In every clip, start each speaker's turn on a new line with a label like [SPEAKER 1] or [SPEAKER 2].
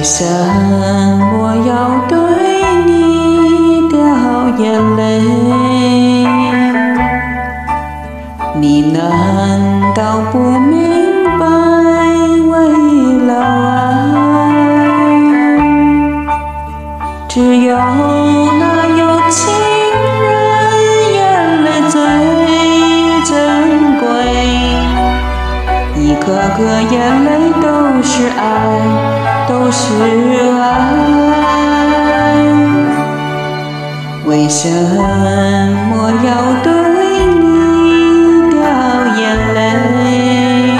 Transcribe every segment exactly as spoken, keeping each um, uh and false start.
[SPEAKER 1] 为什么要对你掉眼泪？你难道不明白，为了爱，只有那有情人眼泪最珍贵，一颗颗眼泪都是爱，都是爱。为什么要对你掉眼泪？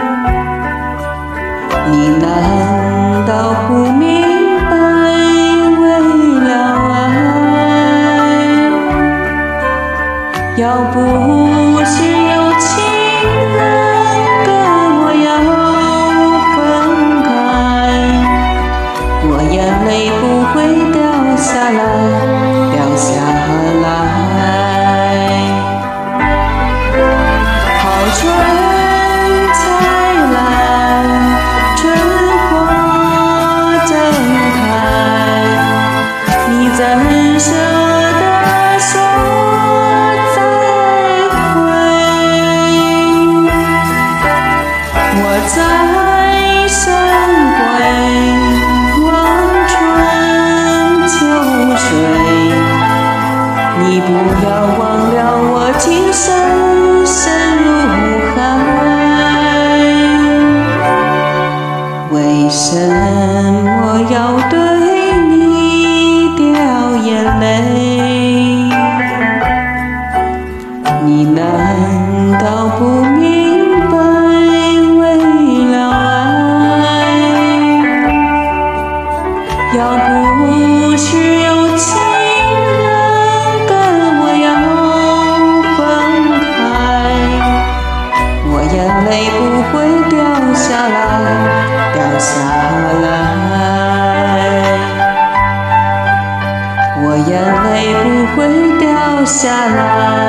[SPEAKER 1] 你难道不明白，为了爱，要不是有情人跟我要分开，我眼泪不会掉下来，掉下来。好春才来，春花正开，你怎舍得说再会？我在深闺望春秋水，你不要忘了我情深深如海。为什么要对你掉眼泪？你难道不明白，为了爱，要不是有情人跟我要分开，我眼泪不会掉下来，掉下来。我眼泪不会掉下来。